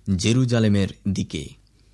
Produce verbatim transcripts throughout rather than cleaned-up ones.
জেরুজালেমের দিকে।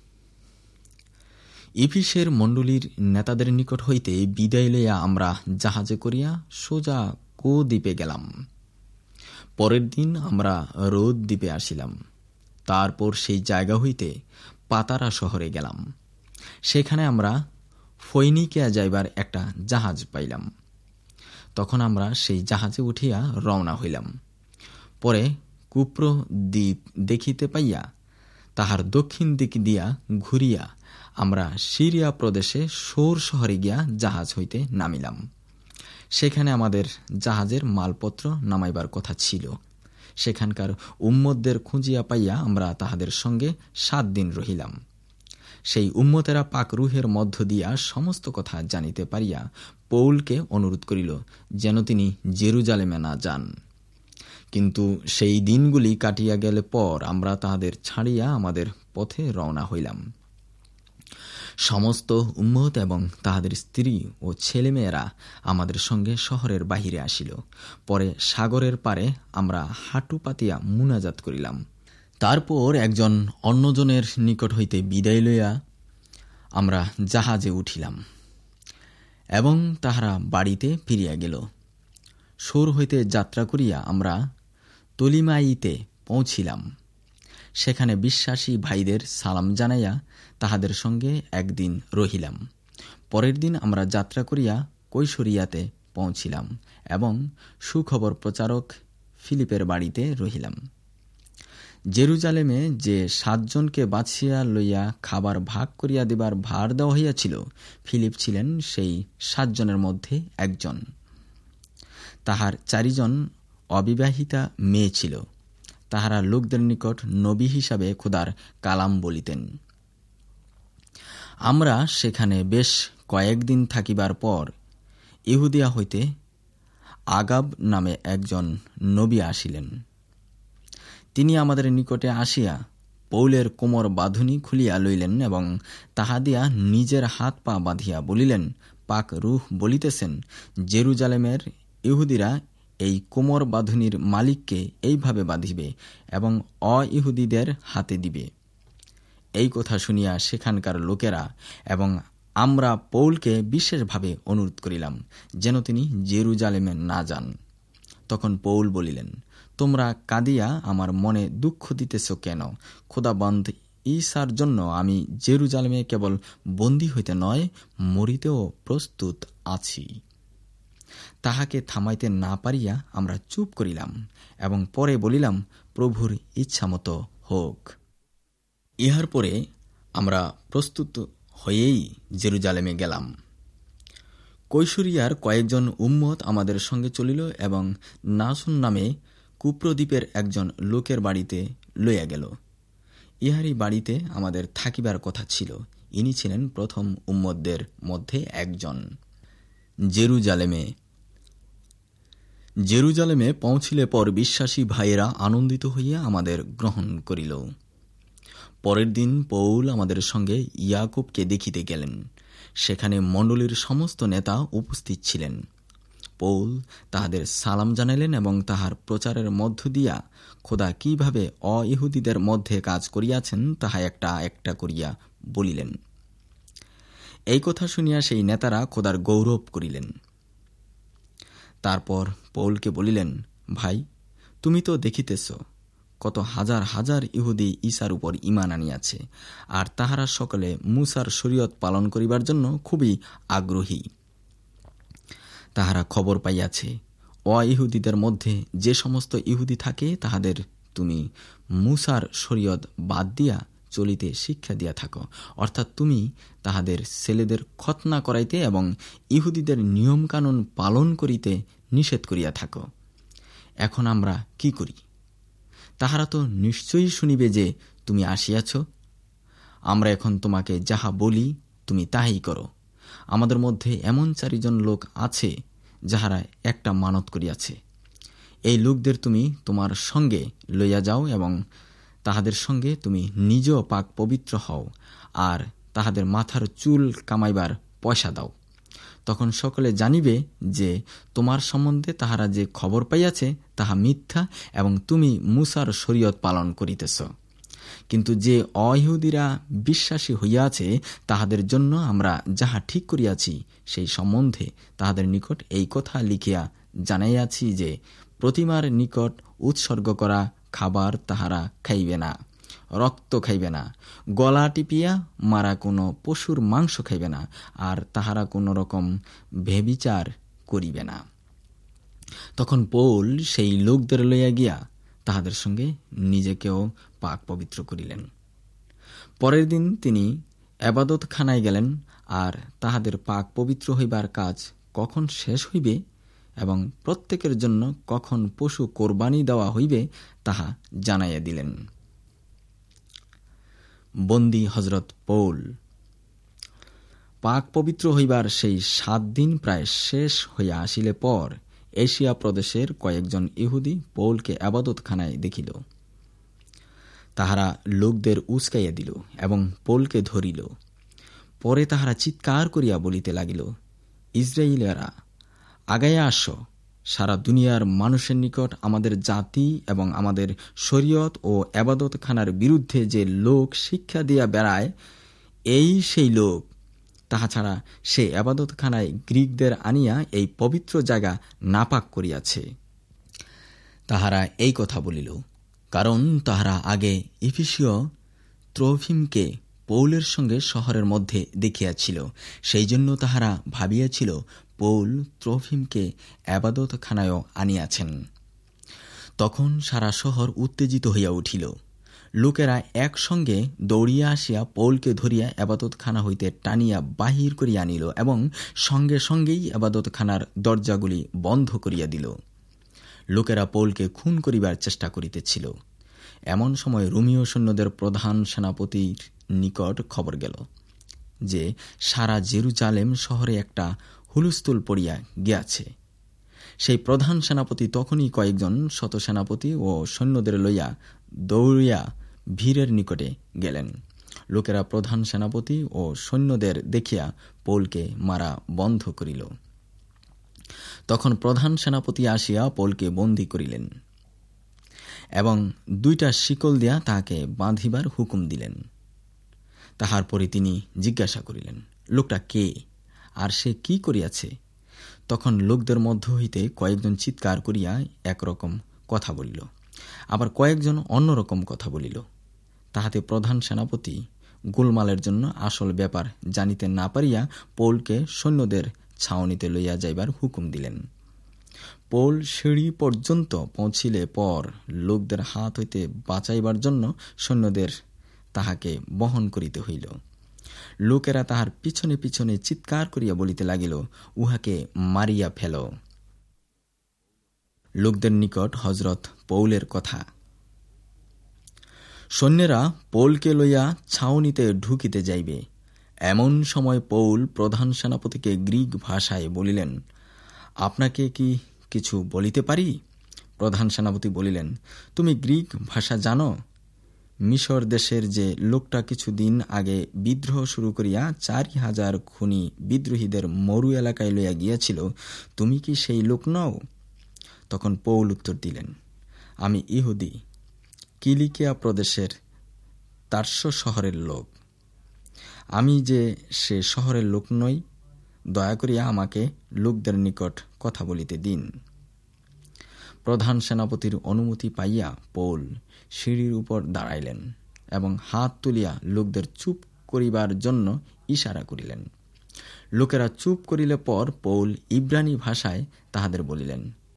ইফিসের মণ্ডলীর নেতাদের নিকট হইতে বিদায় লইয়া আমরা জাহাজে করিয়া সোজা কো দ্বীপে গেলাম। পরের দিন আমরা রোদ দ্বীপে আসিলাম। তারপর সেই জায়গা হইতে পাতারা শহরে গেলাম। সেখানে আমরা ফৈনিকিয়া যাইবার একটা জাহাজ পাইলাম। তখন আমরা সেই জাহাজে উঠিয়া রওনা হইলাম। পরে কুপ্র দ্বীপ দেখিতে পাইয়া তাহার দক্ষিণ দিক দিয়া ঘুরিয়া আমরা সিরিয়া প্রদেশে সোর শহরে গিয়া জাহাজ হইতে নামিলাম। সেখানে আমাদের জাহাজের মালপত্র নামাইবার কথা ছিল। সেখানকার উম্মতদের খুঁজিয়া পাইয়া আমরা তাহাদের সঙ্গে সাত দিন রহিলাম। সেই উম্মতেরা পাক রুহের মধ্য দিয়া সমস্ত কথা জানিতে পারিয়া পৌলকে অনুরোধ করিল যেন তিনি জেরুজালেমে না যান। কিন্তু সেই দিনগুলি কাটিয়া গেলে পর আমরা তাহাদের ছাড়িয়া আমাদের পথে রওনা হইলাম। সমস্ত উম্মত এবং তাহাদের স্ত্রী ও ছেলেমেয়েরা আমাদের সঙ্গে শহরের বাহিরে আসিল। পরে সাগরের পারে আমরা হাঁটু পাতিয়া মুনাজাত করিলাম। তারপর একজন অন্যজনের নিকট হইতে বিদায় লইয়া আমরা জাহাজে উঠিলাম এবং তাহারা বাড়িতে ফিরিয়া গেল। সোর হইতে যাত্রা করিয়া আমরা তলিমাইতে পৌঁছিলাম। সেখানে বিশ্বাসী ভাইদের সালাম জানাইয়া তাহাদের সঙ্গে একদিন রহিলাম। পরের দিন আমরা যাত্রা করিয়া কৈশরিয়াতে পৌঁছিলাম এবং সুখবর প্রচারক ফিলিপের বাড়িতে রহিলাম। জেরুজালেমে যে সাতজনকে বাছিয়া লইয়া খাবার ভাগ করিয়া দিবার ভার দেওয়া হইয়াছিল, ফিলিপ ছিলেন সেই সাতজনের মধ্যে একজন। তাহার চারিজন অবিবাহিতা মেয়ে ছিল। তাহারা লোকদের নিকট নবী হিসাবে খোদার কালাম বলিতেন। আমরা সেখানে বেশ কয়েকদিন থাকিবার পর ইহুদিয়া হইতে আগাব নামে একজন নবী আসিলেন। তিনি আমাদের নিকটে আসিয়া পৌলের কোমর বাঁধুনি খুলিয়া লইলেন এবং তাহা দিয়া নিজের হাত পা বাঁধিয়া বলিলেন, পাক রূহ বলিতেছেন, জেরুজালেমের ইহুদিরা এই কোমর বাঁধুনির মালিককে এইভাবে বাঁধিবে এবং অ-ইহুদিদের হাতে দিবে। এই কথা শুনিয়া সেখানকার লোকেরা এবং আমরা পৌলকে বিশেষভাবে অনুরোধ করিলাম যেন তিনি জেরুজালেমে না যান। তখন পৌল বলিলেন, তোমরা কাঁদিয়া আমার মনে দুঃখ দিতেছ কেন? খোদাবন্ধ ঈসার জন্য আমি জেরুজালেমে কেবল বন্দী হইতে নয়, মরিতেও প্রস্তুত আছি। তাহাকে থামাইতে না পারিয়া আমরা চুপ করিলাম এবং পরে বলিলাম, প্রভুর ইচ্ছামতো হোক। ইহার পরে আমরা প্রস্তুত হয়েই জেরুজালেমে গেলাম। কৈশরিয়ার কয়েকজন উম্মত আমাদের সঙ্গে চলিল এবং নাসুন নামে কুপ্রদ্বীপের একজন লোকের বাড়িতে লইয়া গেল। ইহারই বাড়িতে আমাদের থাকিবার কথা ছিল। ইনি ছিলেন প্রথম উম্মতদের মধ্যে একজন। জেরুজালেমে জেরুজালেমে পৌঁছিলে পর বিশ্বাসী ভাইয়েরা আনন্দিত হইয়া আমাদের গ্রহণ করিল। পরের দিন পৌল আমাদের সঙ্গে ইয়াকুবকে দেখিতে গেলেন। সেখানে মণ্ডলীর সমস্ত নেতা উপস্থিত ছিলেন। পৌল তাহাদের সালাম জানাইলেন এবং তাহার প্রচারের মধ্য দিয়া খোদা কিভাবে অ-ইহুদিদের মধ্যে কাজ করিয়াছেন তাহা একটা একটা করিয়া বলিলেন। এই কথা শুনিয়া সেই নেতারা খোদার গৌরব করিলেন। তারপর পৌলকে বলিলেন, ভাই, তুমি তো দেখিতেছ কত হাজার হাজার ইহুদি ঈসার উপর ঈমান আনিয়াছে, আর তাহারা সকলে মুসার শরীয়ত পালন করিবার জন্য খুবই আগ্রহী। তাহারা খবর পাইয়াছে অ-ইহুদিদের মধ্যে যে সমস্ত ইহুদি থাকে তাহাদের তুমি মুসার শরীয়ত বাদ দিয়া চলিতে শিক্ষা দিয়া থাকো, অর্থাৎ তুমি তাহাদের ছেলেদের খতনা করাইতে এবং ইহুদিদের নিয়মকানুন পালন করিতে নিষেধ করিয়া থাকো। এখন আমরা কি করি? তাহারা তো নিশ্চয়ই শুনিবে যে তুমি আসিয়াছ। আমরা এখন তোমাকে যাহা বলি তুমি তাহাই করো। আমাদের মধ্যে এমন চারিজন লোক আছে যাহারা একটা মানত করিয়াছে। এই লোকদের তুমি তোমার সঙ্গে লইয়া যাও এবং তাহাদের সঙ্গে তুমি নিজেও পাক পবিত্র হও, আর তাহাদের মাথার চুল কামাইবার পয়সা দাও। তখন সকলে জানিবে যে তোমার সম্বন্ধে তাহারা যে খবর পাইয়াছে তাহা মিথ্যা এবং তুমি মুসার শরীয়ত পালন করিতেছ। কিন্তু যে অইহুদিরা বিশ্বাসী হইয়াছে তাহাদের জন্য আমরা যাহা ঠিক করিয়াছি সেই সম্বন্ধে তাহাদের নিকট এই কথা লিখিয়া জানাইয়াছি যে প্রতিমার নিকট উৎসর্গ করা খাবার তাহারা খাইবে না, রক্ত খাইবে না, গলা টিপিয়া মারা কোনো পশুর মাংস খাইবে না, আর তাহারা কোনো রকম ব্যভিচার করিবে না। তখন পৌল সেই লোকদের লইয়া গিয়া তাহাদের সঙ্গে নিজেকেও পাক পবিত্র করিলেন। পরের দিন তিনি এবাদতখানায় গেলেন, আর তাহাদের পাক পবিত্র হইবার কাজ কখন শেষ হইবে এবং প্রত্যেকের জন্য কখন পশু কোরবানি দেওয়া হইবে তাহা জানাইয়া দিলেন। বন্দী হজরত পৌল। পাক পবিত্র হইবার সেই সাত দিন প্রায় শেষ হইয়া আসিলে পর এশিয়া প্রদেশের কয়েকজন ইহুদি পৌলকে আবাদতখানায় দেখিল। তাহারা লোকদের উস্কাইয়া দিল এবং পৌলকে ধরিল। পরে তাহারা চিৎকার করিয়া বলিতে লাগিল, ইসরায়েলীয়রা, আগাইয়া আস, সারা দুনিয়ার মানুষের নিকট আমাদের জাতি এবং আমাদের শরীয়ত ও আবাদতখানার বিরুদ্ধে যে লোক শিক্ষা দিয়া বেড়ায়, এই সেই লোক। তাহা ছাড়া সে আবাদতখানায় গ্রীকদের আনিয়া এই পবিত্র জায়গা নাপাক করিয়াছে। তাহারা এই কথা বলিল, কারণ তাহারা আগে ইফিসীয় ত্রোফিমকে পৌলের সঙ্গে শহরের মধ্যে দেখিয়াছিল। সেই জন্য তাহারা ভাবিয়াছিল পৌল ত্রোফিমকে আবাদতখানায়ও আনিয়াছেন। তখন সারা শহর উত্তেজিত হইয়া উঠিল। লোকেরা একসঙ্গে দৌড়িয়া আসিয়া পৌলকে ধরিয়া আবাদতখানা হইতে টানিয়া বাহির করিয়া আনিল এবং সঙ্গে সঙ্গেই আবাদতখানার দরজাগুলি বন্ধ করিয়া দিল। লোকেরা পৌলকে খুন করিবার চেষ্টা করিতেছিল। এমন সময় রোমীয় সৈন্যদের প্রধান সেনাপতির নিকট খবর গেল যে সারা জেরুজালেম শহরে একটা হুলস্থুল পড়িয়া গিয়াছে। সেই প্রধান সেনাপতি তখনই কয়েকজন শত সেনাপতি ও সৈন্যদের লইয়া দৌড়িয়া ভিড়ের নিকটে গেলেন। লোকেরা প্রধান সেনাপতি ও সৈন্যদের দেখিয়া পৌলকে মারা বন্ধ করিল। তখন প্রধান সেনাপতি আসিয়া পৌলকে বন্দী করিলেন এবং দুইটা শিকল দিয়া তাহাকে বাঁধিবার হুকুম দিলেন। তাহার পরে তিনি জিজ্ঞাসা করিলেন, লোকটা কে আর সে কি করিয়াছে? তখন লোকদের মধ্য হইতে কয়েকজন চিৎকার করিয়া একরকম কথা বলিল, আবার কয়েকজন অন্যরকম কথা বলিল। তাহাতে প্রধান সেনাপতি গোলমালের জন্য আসল ব্যাপার জানিতে না পারিয়া পৌলকে সৈন্যদের ছাউনিতে লইয়া যাইবার হুকুম দিলেন। পৌল সিঁড়ি পর্যন্ত পৌঁছিলে পর লোকদের হাত হইতে বাঁচাইবার জন্য সৈন্যদের তাহাকে বহন করিতে হইল। লোকেরা তাহার পিছনে পিছনে চিৎকার করিয়া বলিতে লাগিল, উহাকে মারিয়া ফেল। লোকদের নিকট হজরত পৌলের কথা। সৈন্যেরা পৌলকে লইয়া ছাউনিতে ঢুকিতে যাইবে। এমন সময় পৌল প্রধান সেনাপতিকে গ্রিক ভাষায় বলিলেন, আপনাকে কি কিছু বলিতে পারি? প্রধান সেনাপতি বলিলেন, তুমি গ্রিক ভাষা জানো? মিশর দেশের যে লোকটা কিছুদিন আগে বিদ্রোহ শুরু করিয়া চারি হাজার খুনি বিদ্রোহীদের মরু এলাকায় লইয়া গিয়াছিল, তুমি কি সেই লোক নও? তখন পৌল উত্তর দিলেন, আমি ইহুদি, কিলিকিয়া প্রদেশের তার্স শহরের লোক। আমি যে সে শহরের লোক নই, দয়া করিয়া আমাকে লোকদের নিকট কথা বলিতে দিন। প্রধান সেনাপতির অনুমতি পাইয়া পৌল সিঁড়ির উপর দাঁড়াইলেন এবং হাত তুলিয়া লোকদের চুপ করিবার জন্য ইশারা করিলেন। লোকেরা চুপ করিলে পর পৌল ইব্রানি ভাষায় তাহাদের বলিলেন,